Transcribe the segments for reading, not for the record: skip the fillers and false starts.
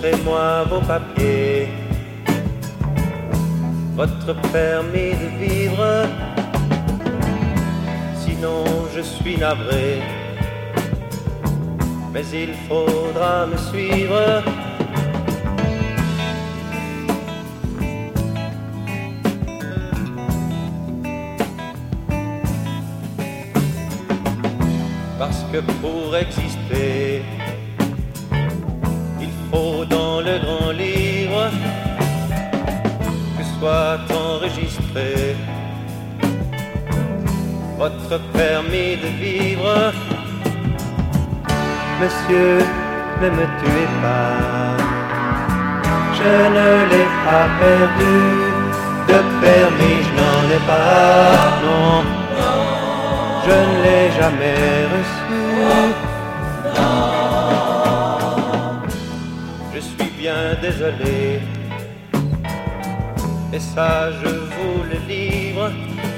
montrez-moi vos papiers, votre permis de vivre, sinon je suis navré, mais il faudra me suivre. Parce que pour exister, il faut dans le grand livre que soit enregistré votre permis de vivre. Monsieur, ne me tuez pas, je ne l'ai pas perdu, de permis je n'en ai pas, non. Je ne l'ai jamais reçu. Je suis bien désolé, et ça je vous le livre,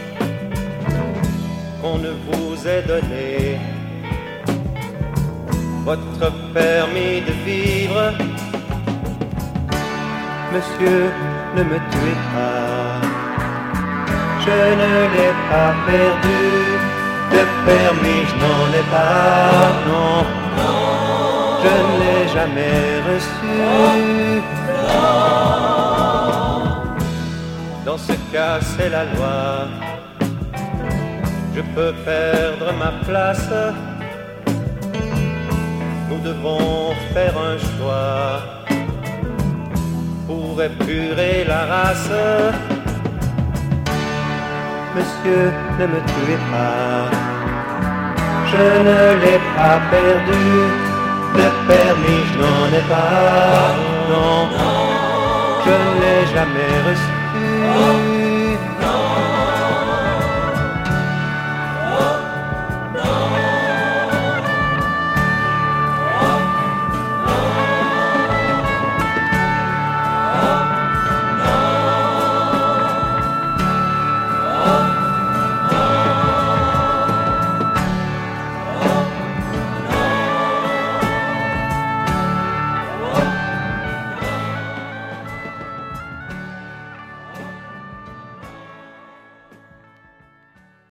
qu'on ne vous ait donné votre permis de vivre. Monsieur, ne me tuez pas, je ne l'ai pas perdu, de permis je n'en ai pas, non, je ne l'ai jamais reçu. Dans ce cas c'est la loi, je peux perdre ma place. Nous devons faire un choix pour épurer la race. Monsieur, ne me tuez pas, je ne l'ai pas perdu, de permis je n'en ai pas, non, je ne l'ai jamais reçu.